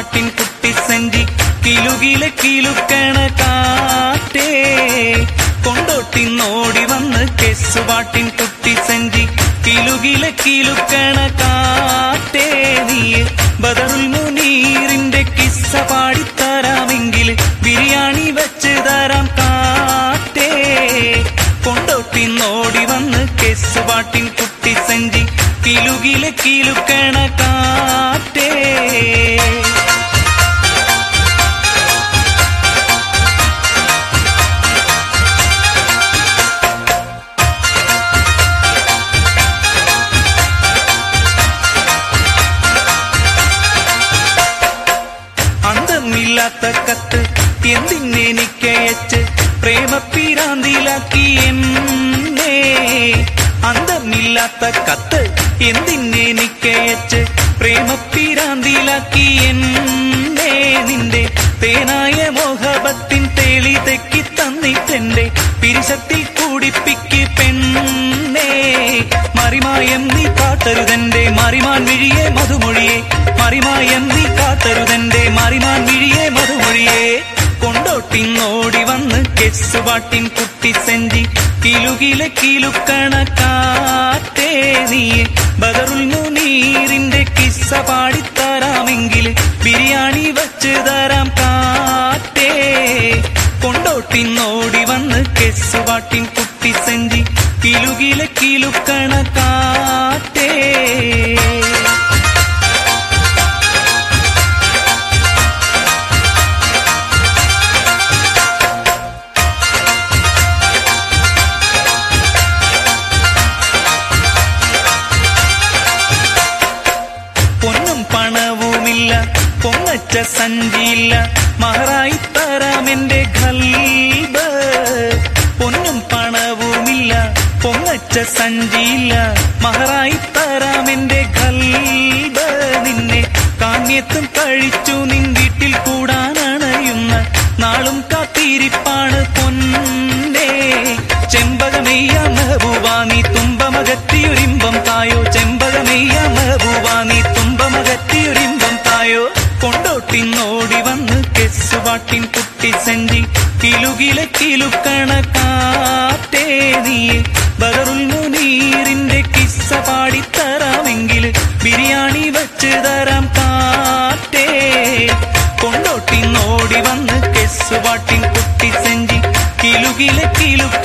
പാട്ടിൻ കുട്ടി സെഞ്ചി കിലുകിലെ കിലുക്കണ കാറ്റേ കൊണ്ടോട്ടിന്നോടി വന്ന് കെസ്സുപാട്ടിൻ കുട്ടി സെഞ്ചി കിലുകിലെ കിലുക്കണ കാറ്റേ നീ ബദറുൽ മുനീറിന്റെ കിസ്സ പാടിത്തരാമെങ്കിൽ ബിരിയാണി വെച്ച് തരാം കാറ്റേ കൊണ്ടോട്ടിന്നോടി വന്ന് കെസ്സുപാട്ടിൻ കുട്ടി സെഞ്ചി കിലുകിലെ കിലുക്കണ കാറ്റേ അന്തമില്ലാത്ത കത്ത് എന്തിനെനിക്കയച്ച് പ്രേമപ്പിരാന്തിലാക്കി എന്നെ അന്തമില്ലാത്ത കത്ത് എന്തിനെനിക്കയച്ച് പ്രേമപ്പിരാന്തിലാക്കി എന്നെ നിന്റെ തേനായ മോഹബത്തിൻ തേളി തെക്കി തന്നിട്ടെന്റെ പിരിശത്തിൽ കൂടിപ്പിക്ക് പെണ്ണേ മറിമായം നീ കാട്ടരുതെന്റെ മറിമാൻ വിഴിയെ മധുമൊഴിയെ മറിമായം നീ കാട്ടരുതെന്റെ മറിമാൻ വിഴിയെ മധുമൊഴിയെ കൊണ്ടോട്ടിന്നോടി വന്ന് കെസ്സുപാട്ടിൻ കുട്ടി സെഞ്ചി കിലുകിലെ കിലുക്കണ കാറ്റേ നീ ബദറുൽ മുനീറിന്റെ കിസ്സ പാടിത്തരാമെങ്കിൽ ബിരിയാണി വെച്ച് തരാം കാറ്റേ കൊണ്ടോട്ടിന്നോടി വന്ന് കെസ്സുപാട്ടിൻ കുട്ടി സെഞ്ചി കിലുകിലെ കിലുക്കണ കാറ്റേ പൊന്നും പണവുമില്ല പൊങ്ങച്ച സഞ്ചിയില്ല മഹറായി തരാമെന്റെ ഖൽബ് പൊന്നും പണവുമില്ല പൊങ്ങച്ച സഞ്ചിയില്ല മഹറായി തരാമെന്റെ ഖൽബ് നിന്നെ കാണ്യത്തും കഴിച്ചു നിൻ വീട്ടിൽ കൂടാനണയുന്ന നാളും കാത്തിരിപ്പാണ് പൊന്നേ ചെമ്പകമെയ്യ മെഹബൂബാ നീ തുമ്പമകത്തിയൊരിമ്പം തായോ ചെമ്പകമെയ്യ മെഹബൂബാ നീ തുമ്പമകത്തിയൊരിമ്പം തായോ കൊണ്ടോട്ടിന്നോടി വന്ന് കെസ്സുപാട്ടിൻ കുട്ടി സെഞ്ചി കിലുകിലെ കിലുക്കണ കാറ്റേ നീ ബദറുൽ മുനീറിന്റെ കിസ്സ പാടിത്തരാമെങ്കിൽ ബിരിയാണി വെച്ച് തരാം കാറ്റേ കൊണ്ടോട്ടിന്നോടി വന്ന് കെസ്സുപാട്ടിൻ കുട്ടി സെഞ്ചി കിലുകിലെ കിലു